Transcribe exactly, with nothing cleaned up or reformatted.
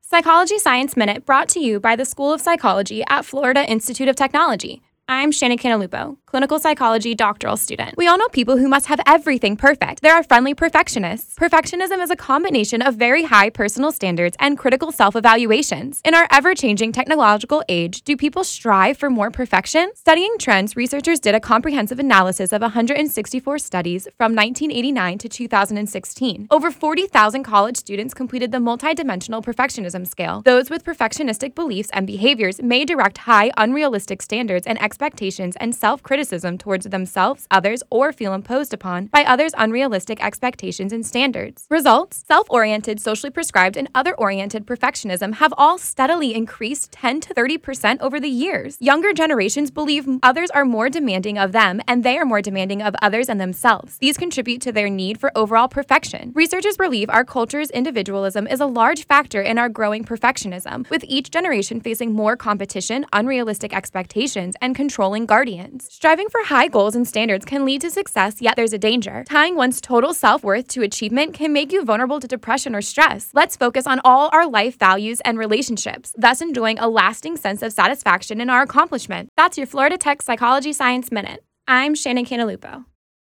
Psychology Science Minute brought to you by the School of Psychology at Florida Institute of Technology. I'm Shannon Cantalupo, clinical psychology doctoral student. We all know people who must have everything perfect. There are friendly perfectionists. Perfectionism is a combination of very high personal standards and critical self-evaluations. In our ever-changing technological age, do people strive for more perfection? Studying trends, researchers did a comprehensive analysis of one hundred sixty-four studies from nineteen eighty-nine to two thousand sixteen. Over forty thousand college students completed the multidimensional perfectionism scale. Those with perfectionistic beliefs and behaviors may direct high, unrealistic standards and expectations expectations and self-criticism towards themselves, others, or feel imposed upon by others' unrealistic expectations and standards. Results: self-oriented, socially prescribed, and other-oriented perfectionism have all steadily increased ten to thirty percent over the years. Younger generations believe others are more demanding of them, and they are more demanding of others and themselves. These contribute to their need for overall perfection. Researchers believe our culture's individualism is a large factor in our growing perfectionism, with each generation facing more competition, unrealistic expectations, and controlling guardians. Striving for high goals and standards can lead to success, yet there's a danger. Tying one's total self-worth to achievement can make you vulnerable to depression or stress. Let's focus on all our life values and relationships, thus enjoying a lasting sense of satisfaction in our accomplishment. That's your Florida Tech Psychology Science Minute. I'm Shannon Cantalupo.